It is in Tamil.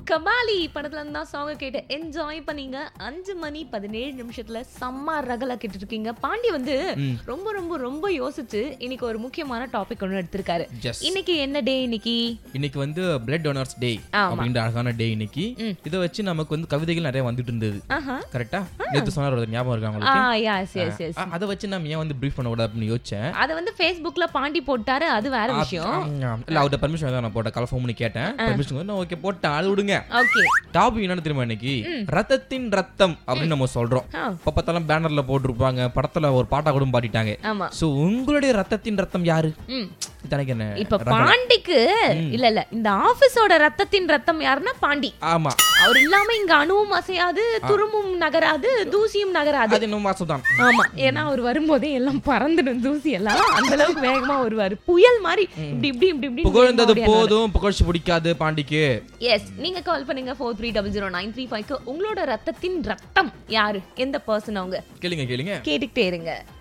கபாலி படத்துல இருந்தா சாங் கேட்டு என்ஜாய் பண்ணீங்க. 5 மணி 17 நிமிஷத்துல செம்ம ரகலா கேட்டு இருக்கீங்க. பாண்டி வந்து ரொம்ப ரொம்ப ரொம்ப யோசிச்சு இன்னைக்கு ஒரு முக்கியமான டாபிக் ஒன்று எடுத்திருக்காரு. இன்னைக்கு என்ன டே? இன்னைக்கு வந்து பிளட் டோனர்ஸ் டே அப்படின்ற அழகான டே. இன்னைக்கு இத வச்சு நமக்கு வந்து கவிதைகள் நிறைய வந்துட்டு இருந்தது. கரெக்டா? நேத்து சொன்னார், ஞாபகம் இருக்கா உங்களுக்கு? அத வச்சு நான் ஏன் வந்து பிரீஃப் பண்ண கூடாது அப்படின்னு யோசிச்சேன். அத வந்து Facebookல பாண்டி போட்டாரு, அது வேற விஷயம். இல்ல, அவரோட பர்மிஷன் தான் நான் போட்ட கால் ஃபோன் பண்ணி கேட்டேன். பர்மிஷன் வந்து ஓகே போட்டேன், அது விடுங்க. ஓகே, டாபிக் என்னன்னு தெரியுமா? இன்னைக்கு ரத்தத்தின் ரத்தம் அப்படின்னு நம்ம சொல்றோம். பப்பத்தெல்லாம் பேனர்ல போட்டுருப்பாங்க, படத்துல ஒரு பாட்டா கூட பாடிட்டாங்க. சோ உங்களுடைய ரத்தத்தின் ரத்தம் யாரு? இப்ப பாண்டிக்கு இல்ல இந்த ஆபீஸோட ரத்தத்தின் ரத்தம் யாருன்னா பாண்டி. ஆமா, அவர் இல்லாம இங்க அணுவும் அசையாது, துருமும் நகராது, தூசியும் நகராது. அது இன்னும் மாசம்தான். ஆமா, ஏன்னா அவர் வரும்போதே எல்லாம் பறந்துடும், தூசி எல்லாம் அந்த அளவுக்கு வேகமா வருவாரு, புயல் மாதிரி. இப்படி இப்படி இப்படி இப்படி புகழ்ந்தது போதும், புகழ்ச்சி பிடிக்காது பாண்டிக்கு. எஸ், நீங்க கால் பண்ணுங்க 43009335. உங்களோட ரத்தத்தின் ரத்தம் யாரு? எந்த பர்சன் அவங்க? கேளுங்க கேட்டுக்கிட்டே இருங்க.